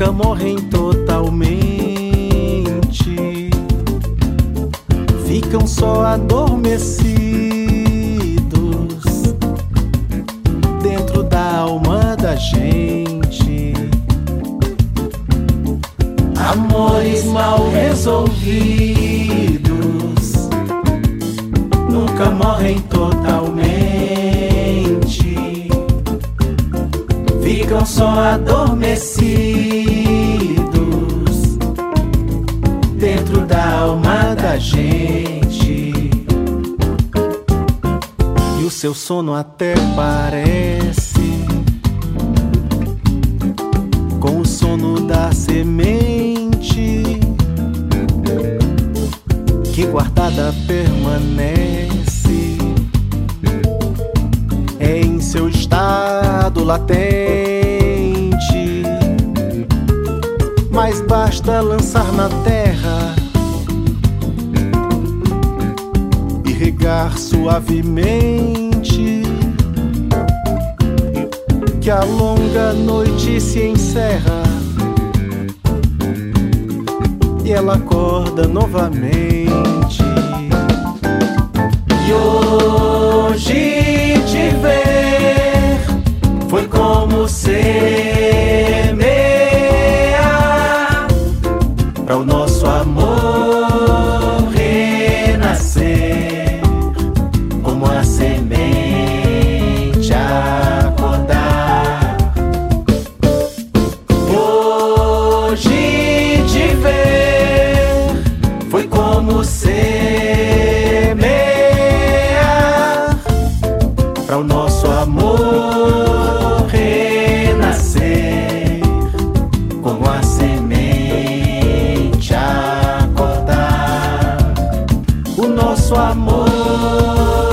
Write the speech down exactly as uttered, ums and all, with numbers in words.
nunca morrem totalmente, ficam só adormecidos dentro da alma da gente. Amores mal resolvidos nunca morrem totalmente, ficam só adormecidos dentro da alma da gente. E o seu sono até parece com o sono da semente que guardada permanece, é em seu estado latente. Mas basta lançar na terra e regar suavemente, que a longa noite se encerra e ela acorda novamente. E hoje te ver foi como semear para o nosso amor renascer, como a semente acordar. Hoje te ver foi como semear para o nosso amor renascer, como a semente acordar. O nosso amor